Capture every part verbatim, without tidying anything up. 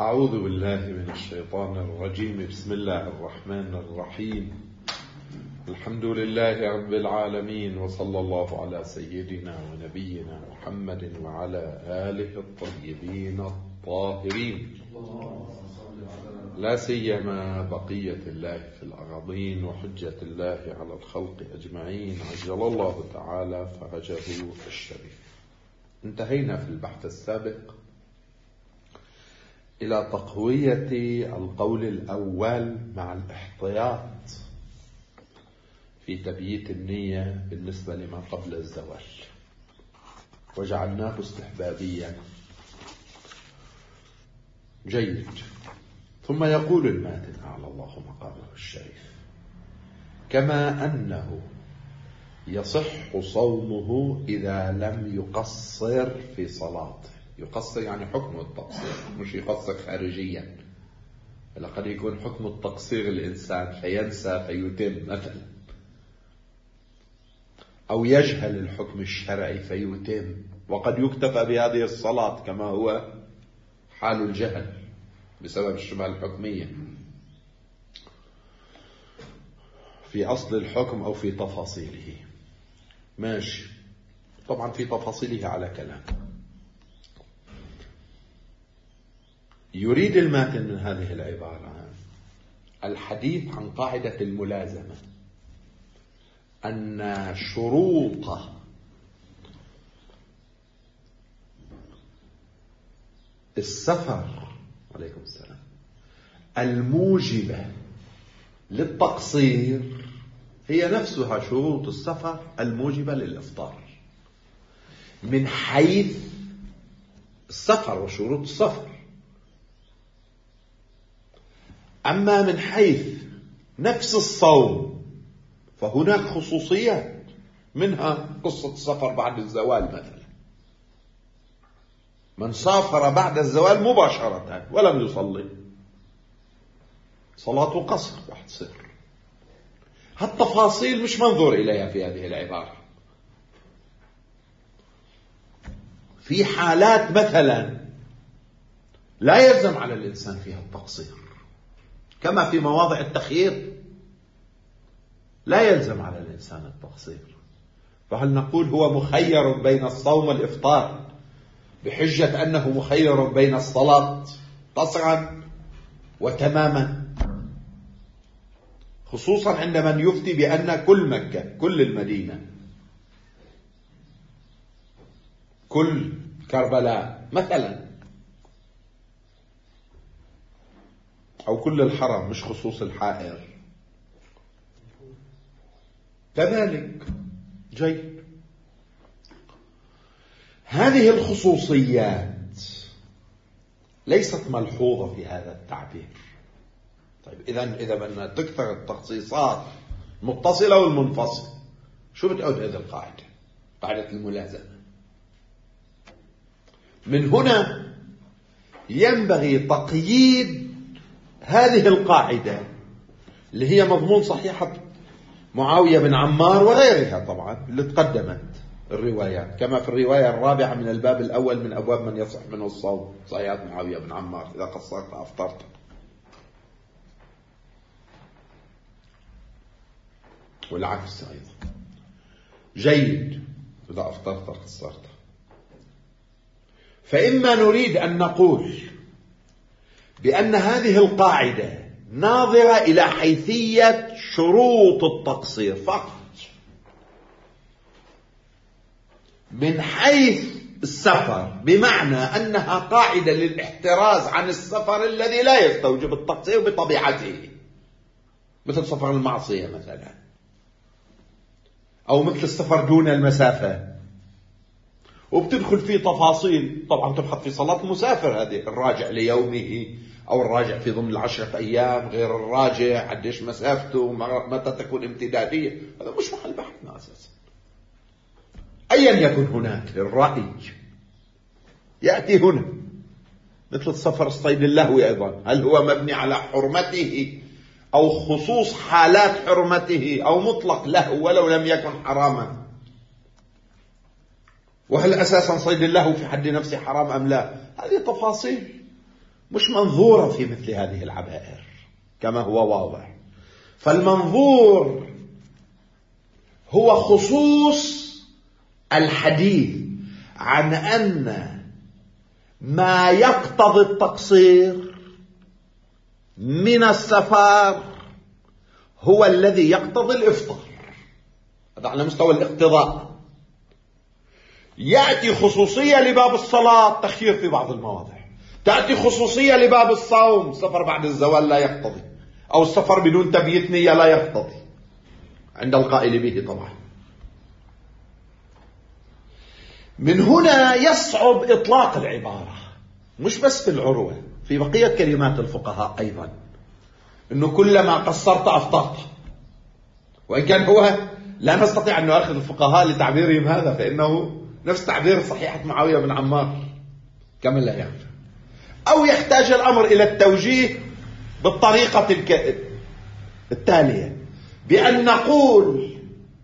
أعوذ بالله من الشيطان الرجيم. بسم الله الرحمن الرحيم. الحمد لله رب العالمين، وصلى الله على سيدنا ونبينا محمد وعلى آله الطيبين الطاهرين، لا سيما بقية الله في الأراضين وحجة الله على الخلق أجمعين، عجل الله تعالى فرجه الشريف. انتهينا في البحث السابق إلى تقوية القول الأول مع الاحتياط في تبييت النية بالنسبة لما قبل الزواج، وجعلناه استحبابيا. جيد. ثم يقول الماتن أعلى الله مقامه الشريف: كما أنه يصح صومه إذا لم يقصر في صلاته. يقصر يعني حكم التقصير، مش يقصر خارجيا. لقد يكون حكم التقصير الإنسان فينسى فيتم مثلا، أو يجهل الحكم الشرعي فيتم، وقد يكتفى بهذه الصلاة كما هو حال الجهل بسبب الشبهة الحكمية في أصل الحكم أو في تفاصيله. ماشي، طبعا في تفاصيله على كلام. يريد الماتن من هذه العبارة الحديث عن قاعدة الملازمة، أن شروط السفر عليكم السلام الموجبة للتقصير هي نفسها شروط السفر الموجبة للإفطار، من حيث السفر وشروط السفر. أما من حيث نفس الصوم فهناك خصوصيات، منها قصة السفر بعد الزوال مثلا. من سافر بعد الزوال مباشرة ولم يصلي صلاة قصر واحد صفر. هالتفاصيل مش منظور إليها في هذه العبارة. في حالات مثلا لا يلزم على الإنسان فيها التقصير، كما في مواضع التخيير لا يلزم على الإنسان التقصير. فهل نقول هو مخير بين الصوم والإفطار بحجة أنه مخير بين الصلاة قصرا وتماما، خصوصا عند من يفتي بأن كل مكة، كل المدينة، كل كربلاء مثلا، أو كل الحرم مش خصوص الحائر كذلك. جيد. هذه الخصوصيات ليست ملحوظة في هذا التعبير. طيب إذا إذا بدنا تكثر التخصيصات المتصلة والمنفصلة، شو بتعود هذه القاعدة؟ قاعدة الملازمة. من هنا ينبغي تقييد هذه القاعدة اللي هي مضمون صحيحة معاوية بن عمار وغيرها طبعا اللي تقدمت الروايات، كما في الرواية الرابعة من الباب الأول من أبواب من يصح منه الصوم، صحيحة معاوية بن عمار: إذا قصرت أفطرت. والعكس أيضا. جيد. إذا أفطرت قصرت. فإما نريد أن نقول بأن هذه القاعدة ناظرة إلى حيثية شروط التقصير فقط، من حيث السفر، بمعنى أنها قاعدة للاحتراز عن السفر الذي لا يستوجب التقصير بطبيعته، مثل سفر المعصية مثلا، أو مثل السفر دون المسافة. وبتدخل فيه تفاصيل طبعا تبحث في صلاة المسافر، هذه الراجع ليومه أو الراجع في ضمن العشرة أيام، غير الراجع قديش مسافته، متى تكون امتدادية. هذا مش محل بحثنا أساسا. أيا يكن هناك الرأي يأتي هنا، مثل السفر الصيد اللهوي أيضا، هل هو مبني على حرمته أو خصوص حالات حرمته، أو مطلق لهو ولو لم يكن حراما؟ وهل أساسا صيد اللهو في حد نفسه حرام أم لا؟ هذه تفاصيل مش منظورة في مثل هذه العبائر كما هو واضح. فالمنظور هو خصوص الحديث عن أن ما يقتضي التقصير من السفر هو الذي يقتضي الإفطار. هذا على مستوى الاقتضاء. يأتي خصوصية لباب الصلاة، تخيير في بعض المواضع. تأتي خصوصية لباب الصوم، السفر بعد الزوال لا يقتضي، أو السفر بدون تبييت نية لا يقتضي عند القائل به طبعا. من هنا يصعب إطلاق العبارة، مش بس في العروة، في بقية كلمات الفقهاء أيضا، أنه كلما قصرت أفطرت. وإن كان هو لا نستطيع أن نؤخذ الفقهاء لتعبيرهم هذا، فإنه نفس تعبير صحيحة معاوية بن عمار كما لا ينفع. أو يحتاج الأمر إلى التوجيه بالطريقة التالية، بأن نقول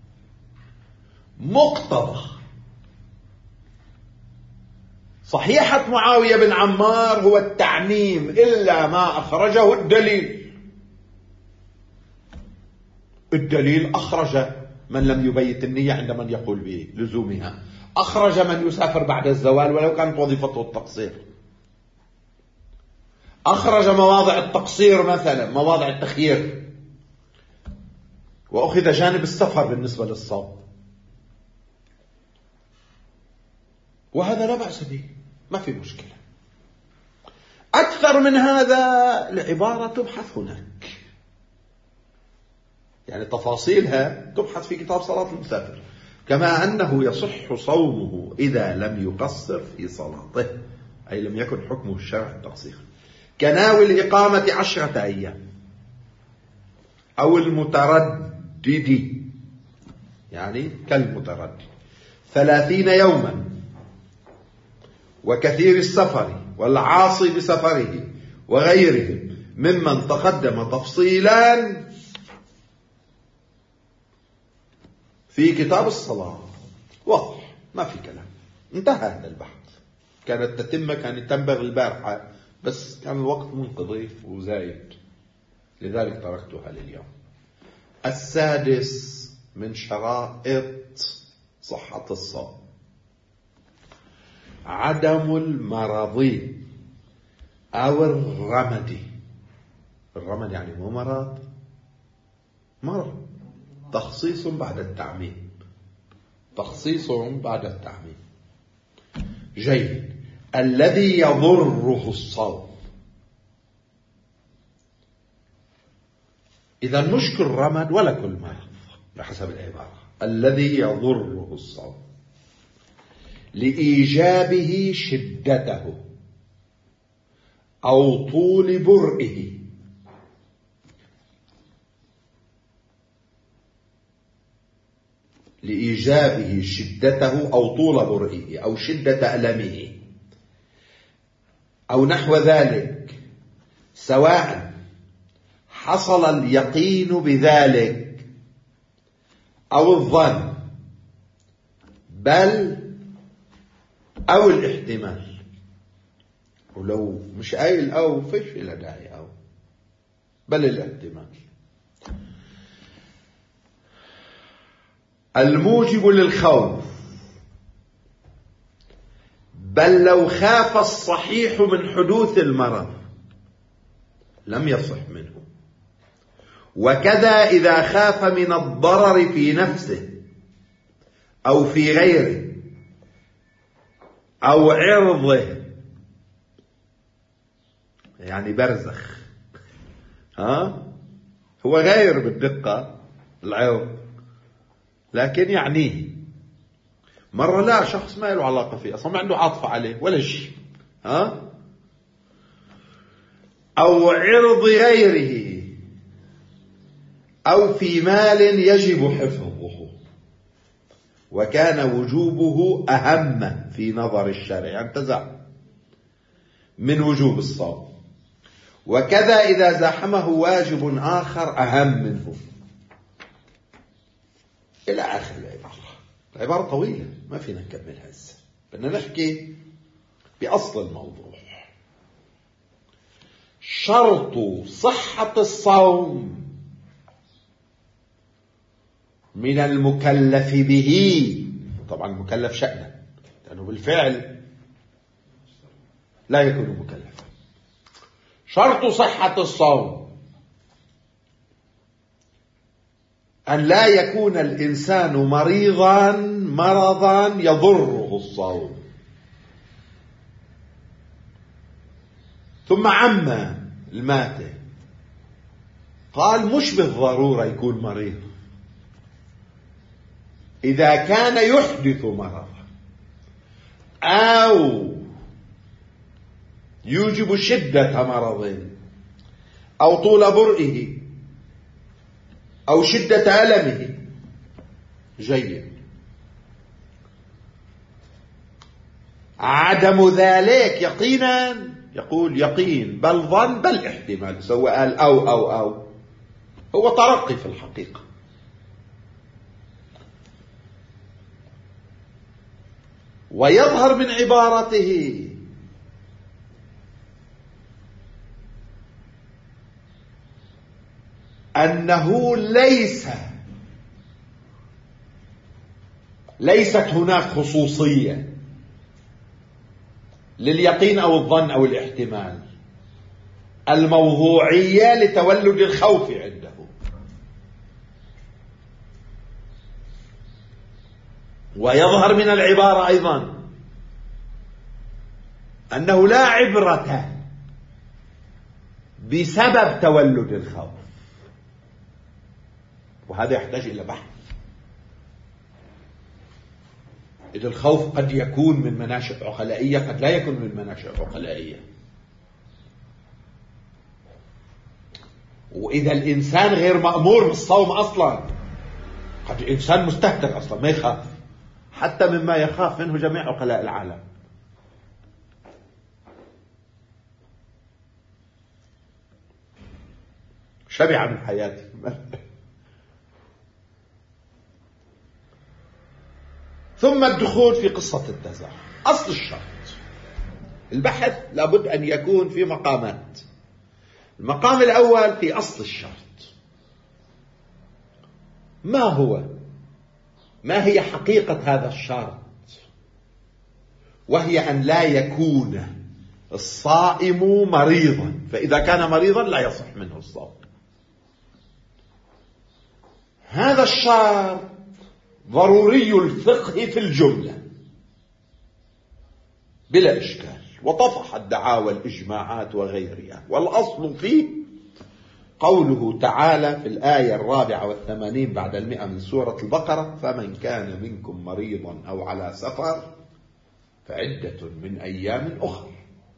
مقتضى صحيحة معاوية بن عمار هو التعميم إلا ما أخرجه الدليل. الدليل أخرج من لم يبيت النية عند من يقول بلزومها، أخرج من يسافر بعد الزوال ولو كانت وظيفته التقصير، أخرج مواضع التقصير مثلا، مواضع التخيير، وأخذ جانب السفر بالنسبة للصوم، وهذا لا بأس به، ما في مشكلة. أكثر من هذا العبارة تبحث هناك، يعني تفاصيلها تبحث في كتاب صلاة المسافر. كما أنه يصح صومه إذا لم يقصر في صلاته، أي لم يكن حكمه الشرع التقصير، كناوي الإقامة عشرة أيام، أو المتردد، يعني كالمتردد ثلاثين يوما، وكثير السفر والعاصي بسفره وغيرهم ممن تقدم تفصيلان في كتاب الصلاة. واضح، ما في كلام، انتهى هذا البحث. كانت تتمة، كانت تنبغي البارحة، بس كان الوقت منقضي وزايد، لذلك تركتها لليوم. السادس من شرائط صحة الصوم عدم المرض أو الرمد. الرمد يعني مو مرض، مرض، تخصيص بعد التعميم، تخصيص بعد التعميم. جيد. الذي يضره الصوم، إذا مش كل رمد ولا كل مرض بحسب العبارة. الذي يضره الصوم لإيجابه شدته أو طول برئه، لإيجابه شدته أو طول برئه أو شدة ألمه أو نحو ذلك، سواء حصل اليقين بذلك أو الظن، بل أو الاحتمال. ولو مش قايل أو فيش إلى داعي أو، بل الاحتمال. الموجب للخوف، بل لو خاف الصحيح من حدوث المرض لم يصح منه. وكذا إذا خاف من الضرر في نفسه أو في غيره أو عرضه، يعني برزخ، ها هو غير بالدقة العرض، لكن يعنيه. مرة لا، شخص ما له علاقة فيه أصلا، ما عنده عاطفة عليه ولا شيء، ها أو عرض غيره أو في مال يجب حفظه، وكان وجوبه أهم في نظر الشرع، انتزع من وجوب الصوم. وكذا إذا زاحمه واجب آخر أهم منه، إلى آخر العبارة. العبارة طويلة ما فينا نكملها هسه، بدنا نحكي بأصل الموضوع. شرط صحة الصوم من المكلف به، طبعا المكلف شأنه لأنه بالفعل لا يكون مكلفا. شرط صحة الصوم أن لا يكون الإنسان مريضا مرضا يضره الصوم. ثم عم الماته قال مش بالضرورة يكون مريض، إذا كان يحدث مرضا أو يوجب شدة مرض أو طول برئه أو شدة ألمه جيد. عدم ذلك يقينا يقول يقين بل ظن بل احتمال، سواء قال أو أو أو هو ترقي في الحقيقة. ويظهر من عبارته أنه ليس ليست هناك خصوصية لليقين أو الظن أو الاحتمال، الموضوعية لتولد الخوف عنده. ويظهر من العبارة أيضا أنه لا عبرة بسبب تولد الخوف، وهذا يحتاج إلى بحث. إذا الخوف قد يكون من مناشئ عقلائية، قد لا يكون من مناشئ عقلائية. وإذا الإنسان غير مأمور بالصوم أصلا، قد الإنسان مستهتر أصلا ما يخاف، حتى مما يخاف منه جميع عقلاء العالم. شبع من حياته. ثم الدخول في قصة التزاحم. أصل الشرط البحث لابد أن يكون في مقامات. المقام الأول في أصل الشرط، ما هو ما هي حقيقة هذا الشرط، وهي أن لا يكون الصائم مريضا، فإذا كان مريضا لا يصح منه الصوم. هذا الشرط ضروري الفقه في الجملة بلا إشكال، وطفحت دعاوى الإجماعات وغيرها. والأصل فيه قوله تعالى في الآية الرابعة والثمانين بعد المئة من سورة البقرة: فمن كان منكم مريضا أو على سفر فعدة من أيام أخر.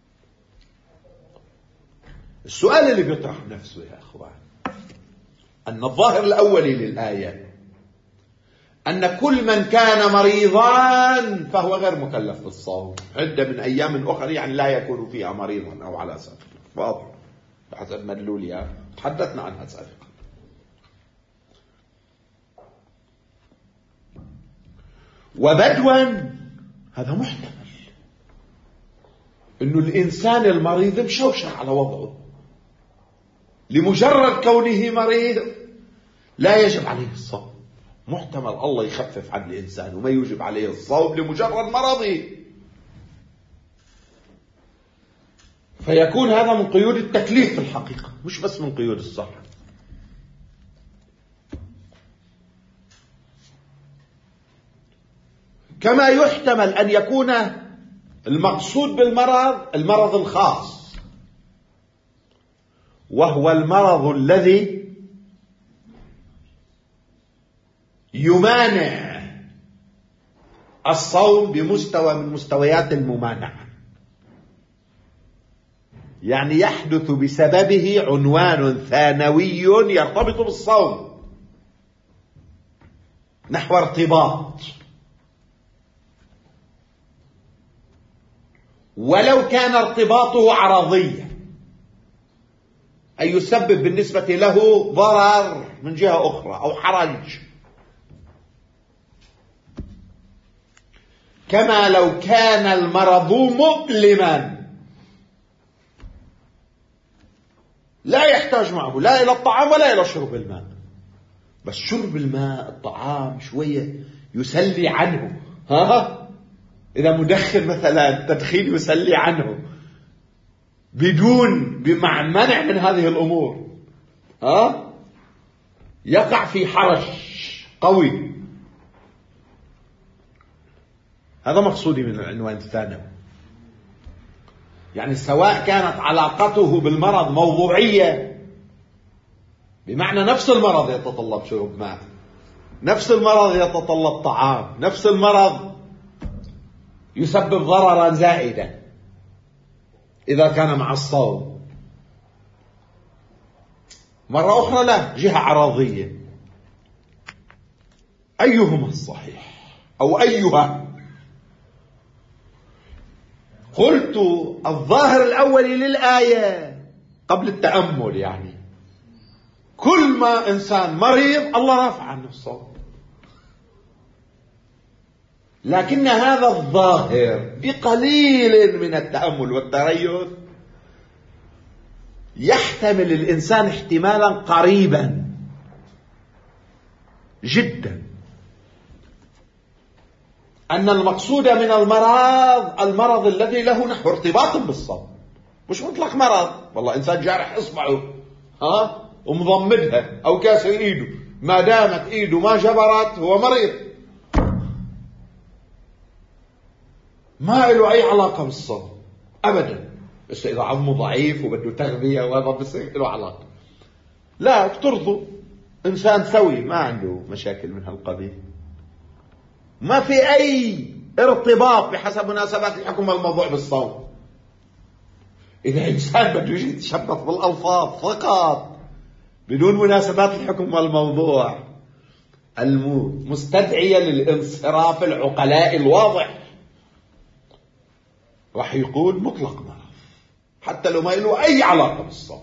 السؤال اللي بيطرح نفسه يا أخوان أن الظاهر الأولي للآية أن كل من كان مريضا فهو غير مكلف بالصوم، عدة من أيام أخر يعني لا يكون فيها مريضا أو على سفر، واضح بحسب مدلولها تحدثنا عنها سابقا. وبدوا هذا محتمل إنه الإنسان المريض مشوشر على وضعه، لمجرد كونه مريض لا يجب عليه الصوم. محتمل الله يخفف عن الإنسان وما يوجب عليه الصوم لمجرد مرضه، فيكون هذا من قيود التكليف في الحقيقة مش بس من قيود الصحة. كما يحتمل أن يكون المقصود بالمرض المرض الخاص، وهو المرض الذي يمانع الصوم بمستوى من مستويات الممانعة، يعني يحدث بسببه عنوان ثانوي يرتبط بالصوم، نحو ارتباط، ولو كان ارتباطه عرضيا أي يسبب بالنسبة له ضرر من جهة أخرى أو حرج، كما لو كان المرض مؤلما لا يحتاج معه لا إلى الطعام ولا إلى شرب الماء. بس شرب الماء الطعام شوية يسلي عنه. ها إذا مدخن مثلا تدخين يسلي عنه بدون بمع منع من هذه الأمور، ها يقع في حرج قوي. هذا مقصودي من العنوان الثانوي. يعني سواء كانت علاقته بالمرض موضوعية، بمعنى نفس المرض يتطلب شرب ماء، نفس المرض يتطلب طعام، نفس المرض يسبب ضررا زائدا إذا كان مع الصوم. مرة أخرى لا، جهة عرضية. أيهما الصحيح أو أيها؟ قلت الظاهر الأول للآية قبل التأمل، يعني كل ما إنسان مريض الله رافع عنه الصوم، لكن هذا الظاهر بقليل من التأمل والتريث يحتمل الإنسان احتمالا قريبا جدا أن المقصود من المرض المرض الذي له نحو ارتباط بالصوم، مش مطلق مرض. والله إنسان جارح إصبعه ها ومضمدها أو كاسر إيده، ما دامت إيده ما جبرت هو مريض، ما له أي علاقة بالصوم أبدا. بس إذا عظمه ضعيف وبده تغذية وهذا بصير له علاقة. لا، افترضوا إنسان سوي ما عنده مشاكل من هالقبيل، ما في أي ارتباط بحسب مناسبات الحكم والموضوع بالصوم. إذا إنسان بده يجي يتشبث بالألفاظ فقط بدون مناسبات الحكم والموضوع المستدعية للانصراف العقلاء الواضح، راح يقول مطلق مرض حتى لو ما له أي علاقة بالصوم،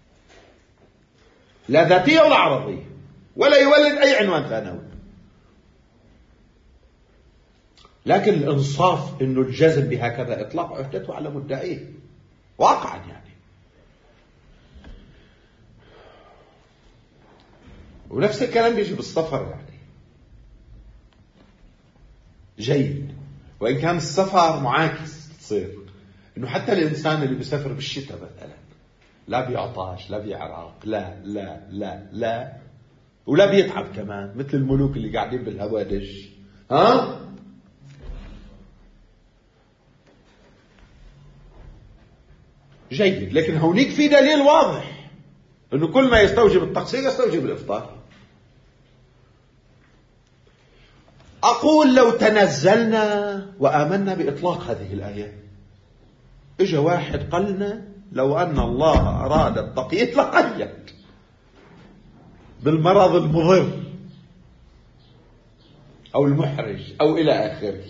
لا ذاتية ولا عرضية، ولا يولد أي عنوان ثانوي. لكن الإنصاف إنه الجزم بهكذا إطلاق عهدته على مدعيه واقعا. يعني ونفس الكلام بيجي بالسفر، يعني جيد، وإن كان السفر معاكس تصير إنه حتى الإنسان اللي بيسافر بالشتاء مثلا لا بيعطاش لا بيعرق لا لا لا لا ولا بيتعب كمان مثل الملوك اللي قاعدين بالهوادج. ها جيد، لكن هونيك في دليل واضح انه كل ما يستوجب التقصير يستوجب الافطار. اقول لو تنزلنا وامنا باطلاق هذه الايه، اجا واحد قالنا لو ان الله اراد التقييد لقيد بالمرض المضر او المحرج او الى اخره،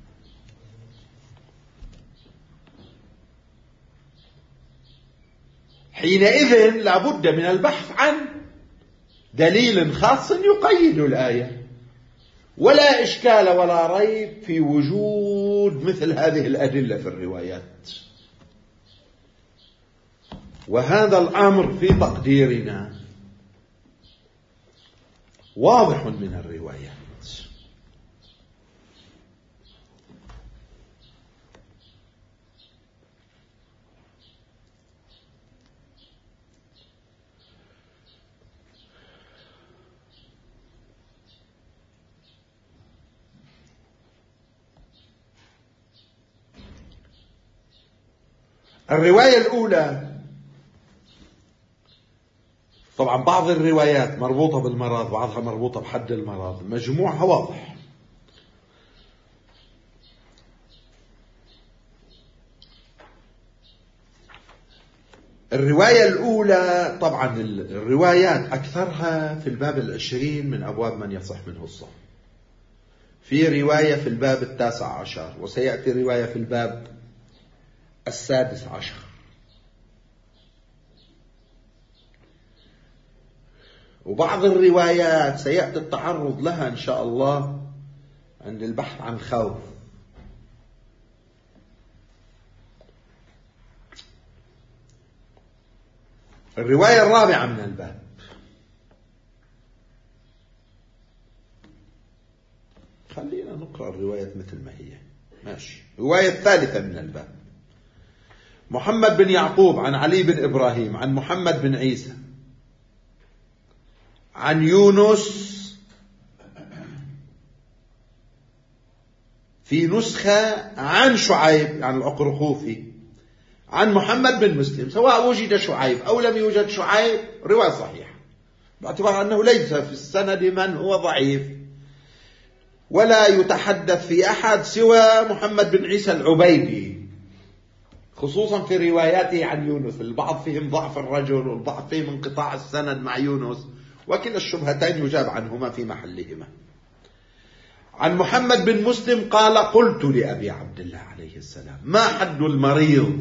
حينئذ لابد من البحث عن دليل خاص يقيد الآية. ولا إشكال ولا ريب في وجود مثل هذه الأدلة في الروايات، وهذا الأمر في تقديرنا واضح من الروايات. الرواية الأولى، طبعا بعض الروايات مربوطة بالمرض بعضها مربوطة بحد المرض، مجموعها واضح. الرواية الأولى طبعا الروايات أكثرها في الباب العشرين من أبواب من يصح منه الصوم، في رواية في الباب التاسع عشر، وسيأتي رواية في الباب السادس عشر. وبعض الروايات سيأتي التعرض لها إن شاء الله عند البحث عن خوف. الرواية الرابعة من الباب. خلينا نقرأ الرواية مثل ما هي ماشي. الرواية الثالثة من الباب: محمد بن يعقوب عن علي بن إبراهيم عن محمد بن عيسى عن يونس، في نسخة عن شعيب عن العقرخوفي عن محمد بن مسلم، سواء وجد شعيب أو لم يوجد شعيب رواية صحيحة، باعتبار أنه ليس في السند من هو ضعيف، ولا يتحدث في أحد سوى محمد بن عيسى العبيدي، خصوصا في رواياته عن يونس. البعض فيهم ضعف الرجل والبعض فيهم انقطاع السند مع يونس، وكلا الشبهتين يجاب عنهما في محلهما. عن محمد بن مسلم قال: قلت لأبي عبد الله عليه السلام: ما حد المريض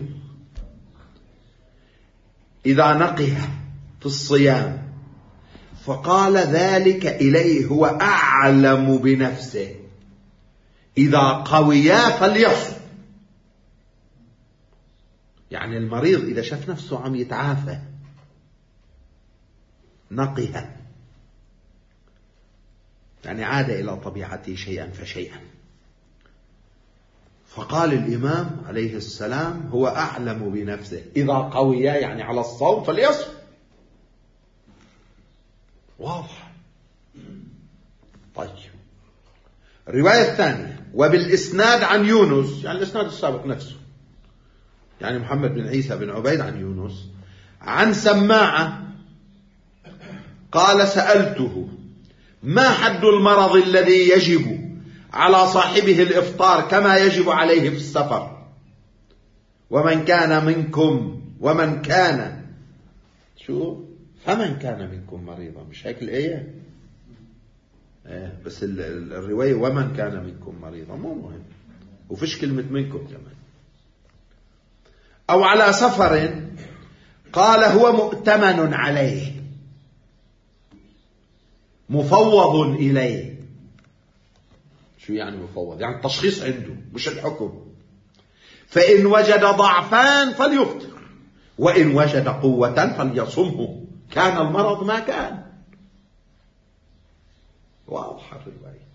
إذا نقه في الصيام؟ فقال: ذلك إليه هو أعلم بنفسه، إذا قويا فليصم. يعني المريض إذا شاف نفسه عم يتعافى نقه، يعني عاد إلى طبيعته شيئا فشيئا. فقال الإمام عليه السلام: هو أعلم بنفسه، إذا قويا يعني على الصوم فليصم. واضح. طيب، الرواية الثانية: وبالإسناد عن يونس، يعني الإسناد السابق نفسه، يعني محمد بن عيسى بن عبيد عن يونس عن سماعة قال: سألته: ما حد المرض الذي يجب على صاحبه الإفطار كما يجب عليه في السفر؟ ومن كان منكم ومن كان شو فمن كان منكم مريضا، مش هيك الآية؟ إيه بس الرواية ومن كان منكم مريضا مو مهم، وفيش كلمة منكم كمان. أو على سفر قال: هو مؤتمن عليه مفوض إليه. شو يعني مفوض؟ يعني التشخيص عنده مش الحكم. فإن وجد ضعفان فليفطر، وإن وجد قوة فليصمه، كان المرض ما كان. واضح الرواية.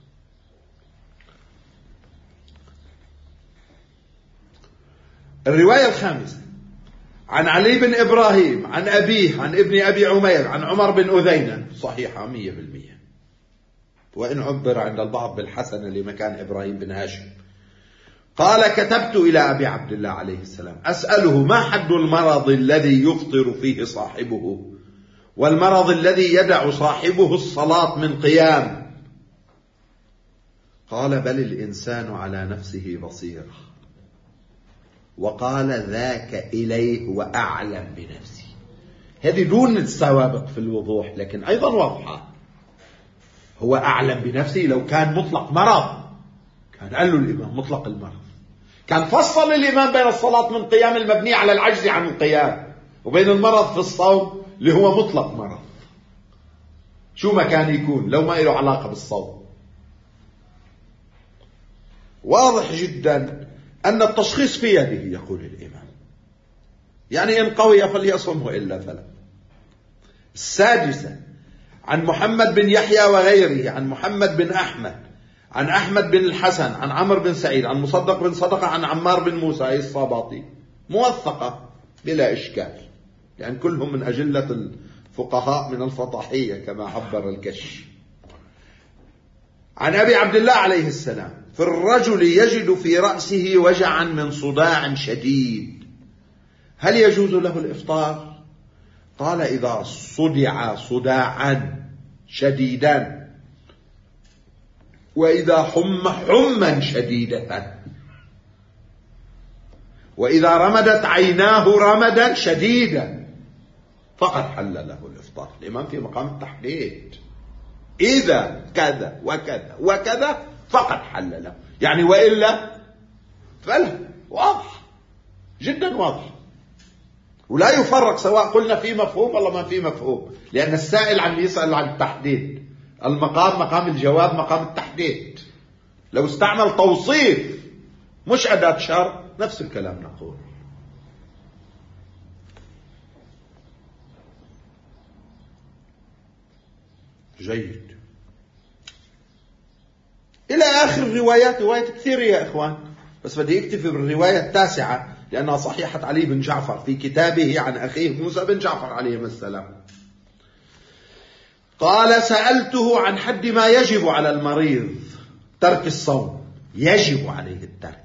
الرواية الخامسة: عن علي بن إبراهيم عن أبيه عن ابن أبي عمير عن عمر بن أذينة، صحيحة مية بالمية، وإن عبر عند البعض بالحسن لمكان إبراهيم بن هاشم. قال: كتبت إلى أبي عبد الله عليه السلام أسأله: ما حد المرض الذي يفطر فيه صاحبه، والمرض الذي يدع صاحبه الصلاة من قيام؟ قال: بل الإنسان على نفسه بصيرة. وقال: ذاك إليه وأعلم بنفسه. هذه دون السوابق في الوضوح، لكن أيضا واضحة. هو أعلم بنفسه، لو كان مطلق مرض كان قال له الإمام مطلق المرض، كان فصل الإمام بين الصلاة من قيام المبني على العجز عن القيام وبين المرض في الصوم اللي هو مطلق مرض. شو ما كان يكون لو ما له علاقة بالصوم. واضح جدا أن التشخيص في يده، يقول الإمام، يعني إن قوي فليصمه إلا فلا. السادسة: عن محمد بن يحيى وغيره عن محمد بن أحمد عن أحمد بن الحسن عن عمرو بن سعيد عن مصدق بن صدقة عن عمار بن موسى الصاباطي، موثقة بلا إشكال، يعني كلهم من أجلة الفقهاء من الفطاحية كما عبر الكش. عن أبي عبد الله عليه السلام: في الرجل يجد في رأسه وجعا من صداع شديد، هل يجوز له الإفطار؟ قال: إذا صدع صداعا شديدا، وإذا حم حما شديدة، وإذا رمدت عيناه رمدا شديدا، فقد حل له الإفطار. الإمام في مقام التحديد، إذا كذا وكذا وكذا فقد حل له، يعني وإلا فلا. واضح جدا، واضح، ولا يفرق سواء قلنا في مفهوم ولا ما في مفهوم، لأن السائل عم يسأل عن التحديد. المقام مقام الجواب، مقام التحديد. لو استعمل توصيف مش أداة شرط نفس الكلام نقول. جيد. إلى آخر الروايات، روايات كثيرة يا إخوان، بس بدي أكتفي بالرواية التاسعة لأنها صحيحة علي بن جعفر في كتابه عن أخيه موسى بن جعفر عليهما السلام. قال: سألته عن حد ما يجب على المريض ترك الصوم، يجب عليه الترك.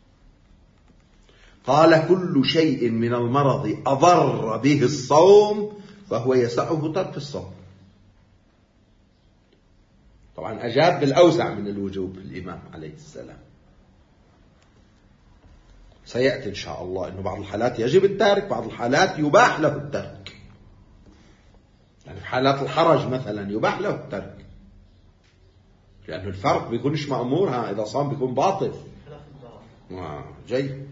قال: كل شيء من المرض أضر به الصوم فهو يسعه ترك الصوم. طبعا أجاب بالأوسع من الوجوب الإمام عليه السلام. سيأتي إن شاء الله أنه بعض الحالات يجب الترك، بعض الحالات يباح له الترك. يعني في حالات الحرج مثلا يباح له الترك، لأنه الفرق بيكونش مأمورها، إذا صام بيكون باطل. آه جيد.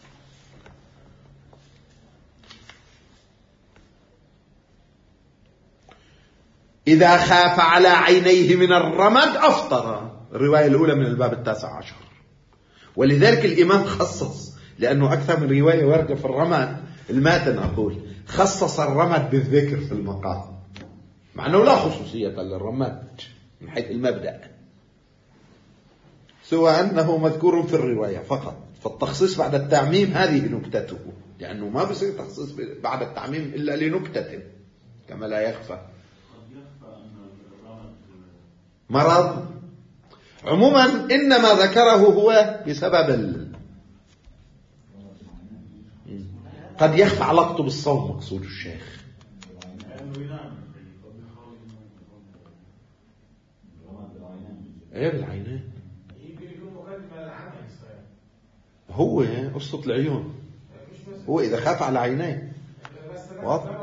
إذا خاف على عينيه من الرمد أفطر. الرواية الأولى من الباب التاسع عشر. ولذلك الإمام خصص، لأنه أكثر من رواية واردة في الرمد، الماتن أقول خصص الرمد بالذكر في المقام، مع أنه لا خصوصية للرمد من حيث المبدأ، سوى أنه مذكور في الرواية فقط. فالتخصيص بعد التعميم هذه نكتته، لأنه ما بصير تخصيص بعد التعميم إلا لنكتة كما لا يخفى. مرض عموما إنما ذكره هو بسبب ال... قد يخفى علاقته بالصوم، مقصود الشيخ. ايه بالعينين هو قصة العيون، هو إذا خاف على عينيه واضح.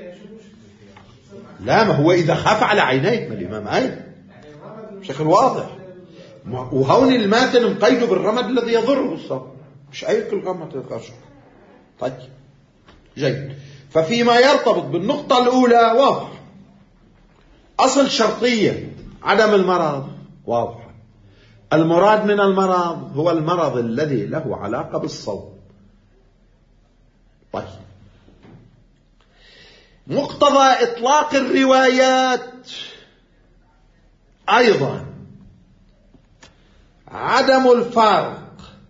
لا، ما هو إذا خاف على عينيه، ما الإمام قال بشكل واضح. وهون الماتن مقيده بالرمد الذي يضر بالصوم، مش أي كل رمد يتغشر. طيب جيد. ففيما يرتبط بالنقطة الأولى واضح، أصل شرطية عدم المرض واضح. المراد من المرض هو المرض الذي له علاقة بالصوم. طيب، مقتضى إطلاق الروايات أيضا عدم الفارق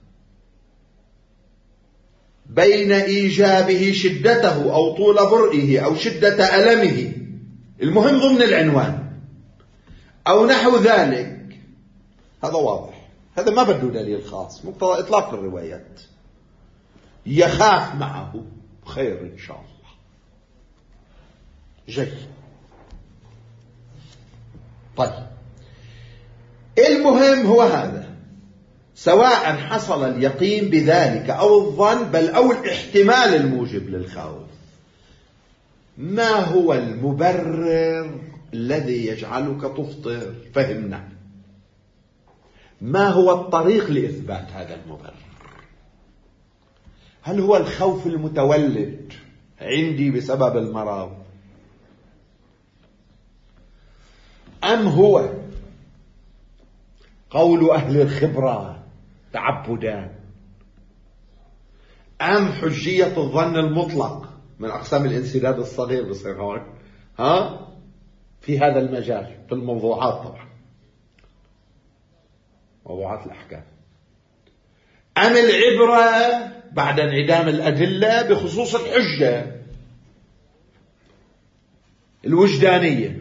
بين إيجابه شدته أو طول برئه أو شدة ألمه، المهم ضمن العنوان أو نحو ذلك، هذا واضح، هذا ما بده دليل خاص. مقتضى إطلاق الروايات يخاف معه خير إن شاء الله. جيد. طيب، المهم هو هذا، سواء حصل اليقين بذلك أو الظن بل أو الاحتمال الموجب للخوف. ما هو المبرر الذي يجعلك تفطر؟ فهمنا. ما هو الطريق لإثبات هذا المبرر؟ هل هو الخوف المتولد عندي بسبب المرض، أم هو قول أهل الخبرة تعبدا، أم حجية الظن المطلق من أقسام الانسداد الصغير بصير هون ها في هذا المجال في الموضوعات، طبعا موضوعات الأحكام، أم العبرة بعد انعدام الأدلة بخصوص الحجة الوجدانية.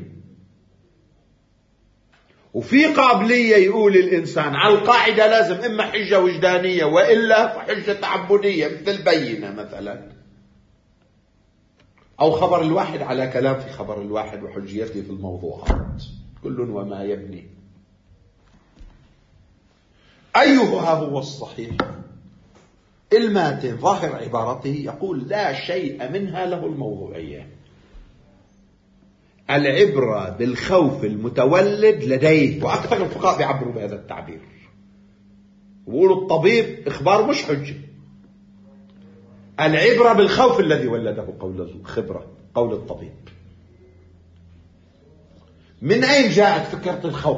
وفي قابلية يقول الإنسان على القاعدة لازم إما حجة وجدانية وإلا فحجة تعبدية مثل بينة مثلا، أو خبر الواحد على كلام في خبر الواحد وحجيته في الموضوعات، كل وما يبني. أيها هو الصحيح؟ الماتن ظاهر عبارته يقول لا شيء منها له الموضوعية. العبرة بالخوف المتولد لديه، وأكثر الفقهاء بيعبروا بهذا التعبير، ويقولوا الطبيب إخبار مش حجة. العبرة بالخوف الذي ولده قول الخبرة، قول الطبيب. من أين جاءت فكرة الخوف؟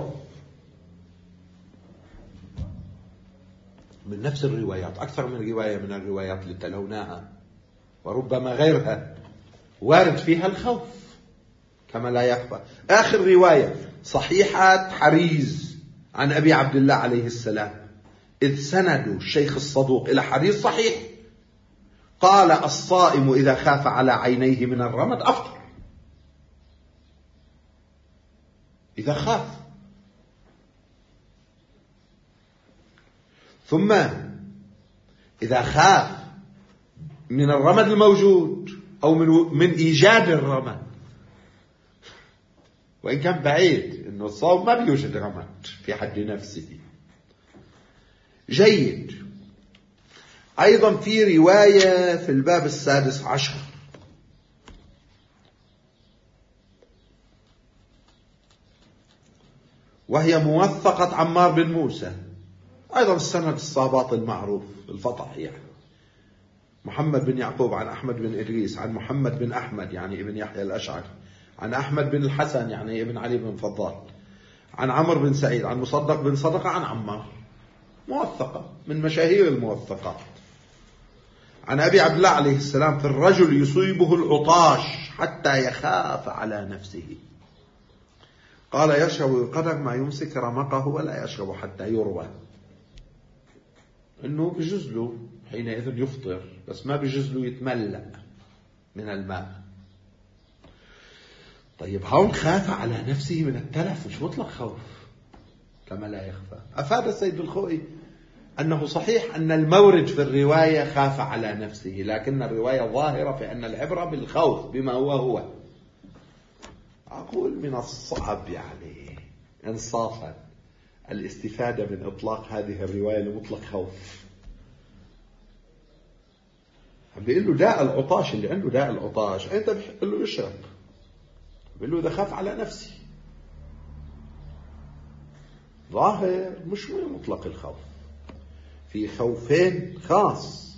من نفس الروايات، أكثر من رواية من الروايات اللي تلوناها وربما غيرها وارد فيها الخوف. كما لا يخفى. آخر رواية صحيحة حريز عن أبي عبد الله عليه السلام، إذ سندوا الشيخ الصدوق إلى حديث صحيح، قال: الصائم إذا خاف على عينيه من الرمد أفطر. إذا خاف. ثم إذا خاف من الرمد الموجود أو من, من إيجاد الرمد، وإن كان بعيد إنه الصوم ما بيوجد رمد في حد نفسه. جيد. أيضا في رواية في الباب السادس عشر، وهي موثقة عمار بن موسى، أيضا السند الصاباط المعروف الفطح، يعني محمد بن يعقوب عن أحمد بن إدريس عن محمد بن أحمد يعني ابن يحيى الأشعري عن أحمد بن الحسن يعني ابن علي بن فضال عن عمرو بن سعيد عن مصدق بن صدقة عن عمار، موثقة من مشاهير الموثقات. عن أبي عبد الله عليه السلام: في الرجل يصيبه العطاش حتى يخاف على نفسه، قال: يشرب القدر ما يمسك رمقه ولا يشرب حتى يروى. إنه بجوز له حينئذ يفطر، بس ما بجوز له يتملأ من الماء. طيب هون خاف على نفسه من التلف، مش مطلق خوف كما لا يخفى. أفاد السيد الخوئي أنه صحيح أن المورد في الرواية خاف على نفسه، لكن الرواية ظاهرة في أن العبرة بالخوف بما هو هو. أقول من الصعب يعني إنصافا الاستفادة من إطلاق هذه الرواية لمطلق خوف. عم بيقول له داء العطاش، اللي عنده داء العطاش أنت بيقول له يشرب، بيقول له إذا خاف على نفسي. ظاهر مش من مطلق الخوف، في خوفين خاص.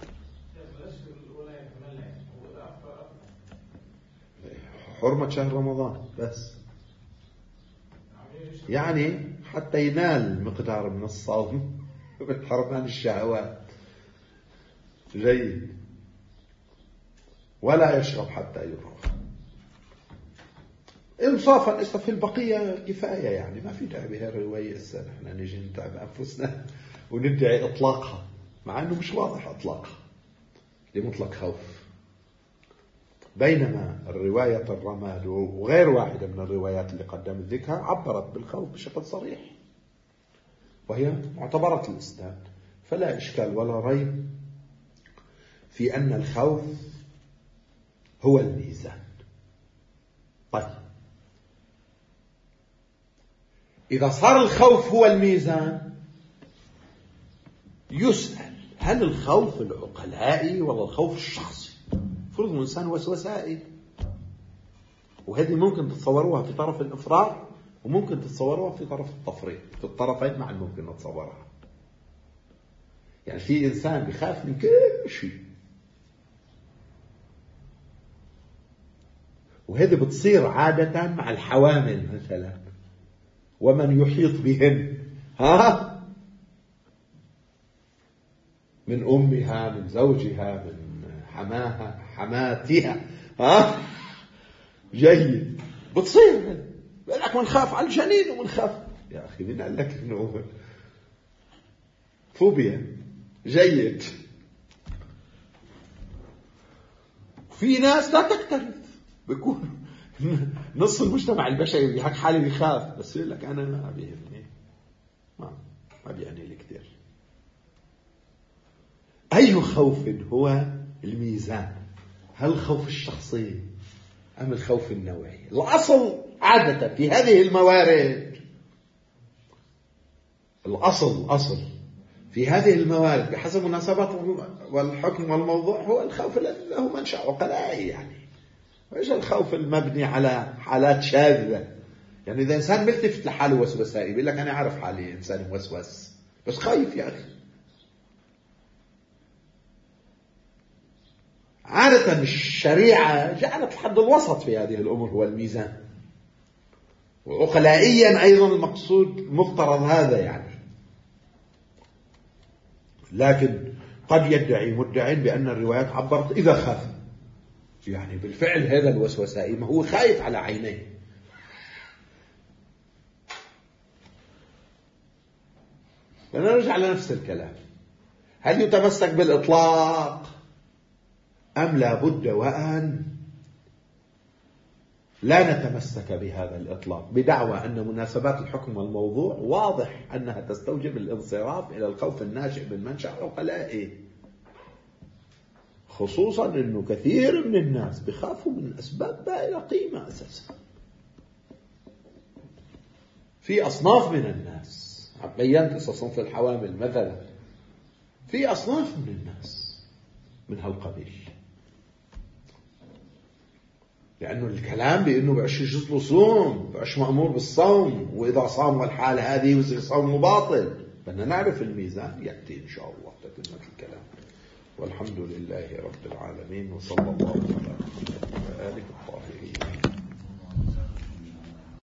حرمة شهر رمضان بس، يعني حتى ينال مقدار من الصوم من حرمان الشهوات. جيد. ولا يشرب حتى يروح. انصافا إذا في البقية كفاية، يعني ما في داعي بها الرواية السنة احنا نجي نتعب أنفسنا وندعي إطلاقها، مع أنه مش واضح إطلاقها لمطلق خوف. بينما الرواية الرماد وغير واحدة من الروايات اللي قدمت ذكرها عبرت بالخوف بشكل صريح، وهي معتبرة الإسناد، فلا إشكال ولا ريب في أن الخوف هو الميزان. طيب إذا صار الخوف هو الميزان، يسأل: هل الخوف العقلائي ولا الخوف الشخصي؟ فرض الإنسان وسوسائي، وهذه ممكن تتصوروها في طرف الإفراط وممكن تتصوروها في طرف التفريط، في الطرفين معا ممكن نتصورها. يعني في إنسان بيخاف من كل شيء، وهذه بتصير عادة مع الحوامل مثلا ومن يحيط بهن، ها، من أمها، من زوجها، من حماها، حماتها، ها، جيد، بتصير. لك من خاف على الجنين ومن خاف، يا أخي من قال لك إنه فوبيا؟ جيد. في ناس لا تكترث، بيكون نص المجتمع البشري بهاك حالة بيخاف، بس يقول لك أنا ما بيهمني، ما ما بيعني لي كتير. أي خوف هو الميزان؟ هل الخوف الشخصي أم الخوف النوعي؟ الأصل عادة في هذه الموارد، الأصل أصل في هذه الموارد بحسب مناسبات والحكم والموضوع هو الخوف الذي له منشأ عقلائي، يعني وإيش الخوف المبني على حالات شاذة. يعني إذا إنسان ملتفت لحاله وسوسائي بيقول لك أنا أعرف حالي إنسان موسوس بس خايف يا أخي. عادة الشريعة جعلت الحد الوسط في هذه الأمور هو الميزان، وعقلائيا أيضا المقصود مفترض هذا يعني. لكن قد يدعي مدعين بأن الروايات عبرت إذا خاف، يعني بالفعل هذا الوسوسائي ما هو خايف على عينيه. فنرجع لنفس الكلام، هل يتمسك بالإطلاق أم لا بد وأن لا نتمسك بهذا الإطلاق بدعوى أن مناسبات الحكم والموضوع واضح أنها تستوجب الانصراف إلى الخوف الناشئ من منشأ عقلائه، خصوصا أنه كثير من الناس بخافوا من أسباب بائلة قيمة أساسا. في أصناف من الناس، بينت صنف الحوامل مثلا، في أصناف من الناس من هالقبيل، لأنه الكلام بأنه بعش يجوز له صوم، بعش مأمور بالصوم، وإذا صام والحال هذه يصير صوم باطل. بدنا نعرف الميزان، يأتي إن شاء الله تتمة الكلام. والحمد لله رب العالمين، وصلى الله على محمد وآله وصحبه.